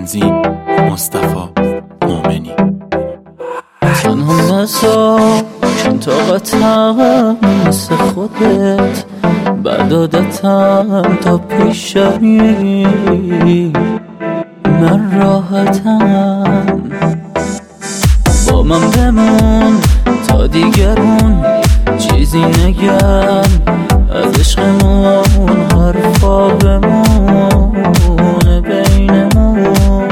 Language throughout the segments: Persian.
تنظیم مصطفی مومنی. تنها نزار طاقتم مثل خودت، بعد عادتم تا پیشایی من راحتم. با من بمون تا دیگرون چیزی نگن، از عشقمون حرفا بمونه بینمون.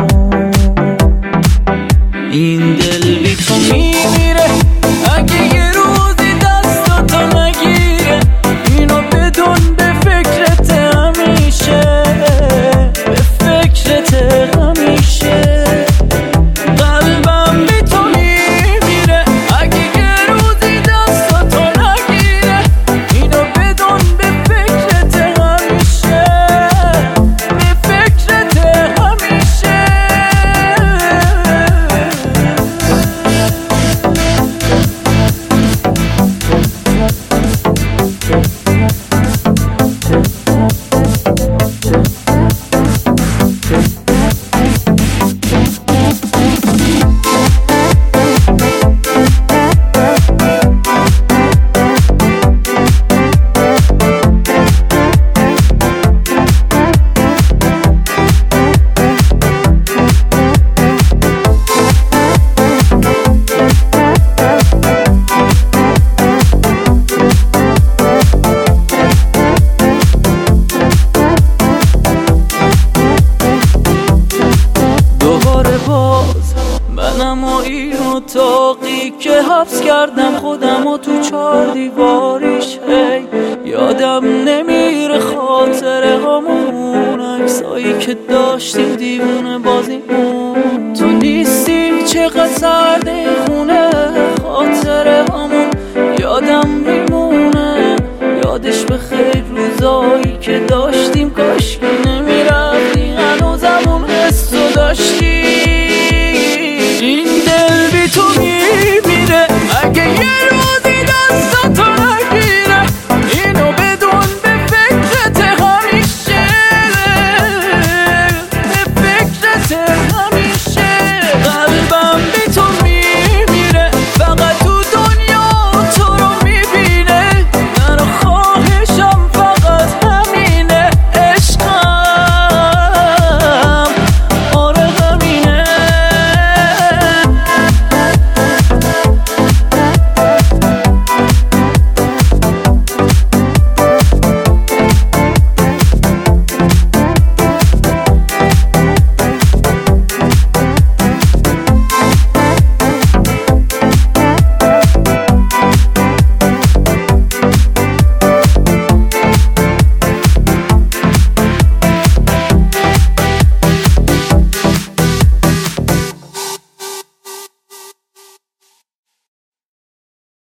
این دل بی تو میمیره اگه یه روزی دستاتو نگیره، اینو بدون به فکرت همیشه، به فکرت همیشه. قلبم بی تو میمیره اگه یه روزی دستاتو نگیره، اینو بدون به فکرت همیشه، به فکرت همیشه. منم و این اتاقی که حبس کردم خودم و تو 4 دیواریش، هی یادم نمیره خاطره همون عکسایی که داشتیم دیوونه بازیمون. تو نیستی چقدر سرد خونه، خاطره همون یادم میمونه. یادش به خیر روزایی که داشتیم کاشکی